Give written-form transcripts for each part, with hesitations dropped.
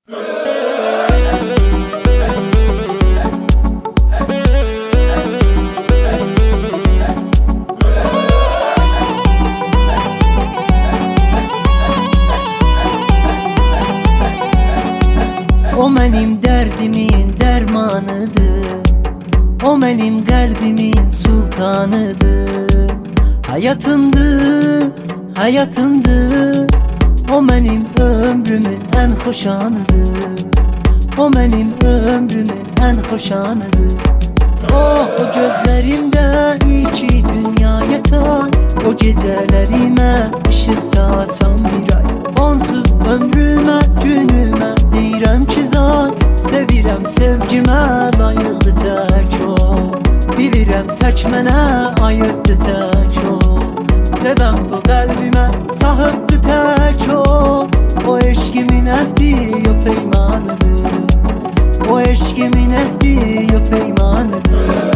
O mənim dərdimin dərmanıdır, o mənim qəlbimin sultanıdır. Hayatımdır, hayatımdır, o mənim ömrümün ən xoş anıdır. O mənim ömrümün ən xoş anıdır. O gözlərimdə iki dünya yatar, o gecələrimə işıq saçan bir ay. Onsuz ömrümə, günümə deyirəm ki zay, sevirəm sevgimə layıqdır tək o. Bilirəm tək mənə ayıqdır tək o. Sevəm bu qəlbimə sahibdir tək o. O eşkimin əhdi yo peymanıdır, o eşkimin əhdi yo peymanıdır.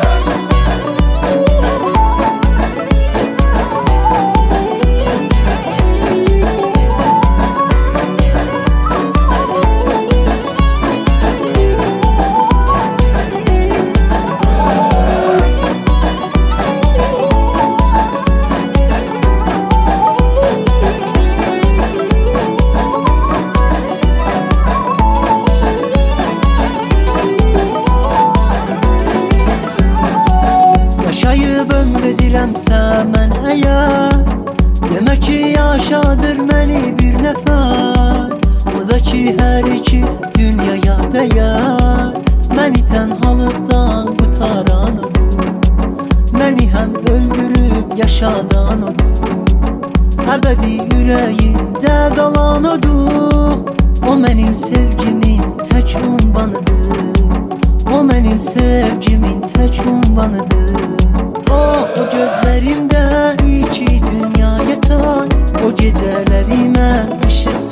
Yaşayıb ömr edirəmsə mən əgər, demək ki yaşadır məni bir nəfər. O da ki hər iki dünyaya dəyər, məni tənhalıqdan qutaran odur, məni həm öldürüb yaşadan odur, əbədi ürəyimdə qalan odur. O mənim sevgimin tək unvanıdır, o mənim sevgimin tək unvanıdır. O gözlərimdə iki dünya yatar, o gecələrimə işıq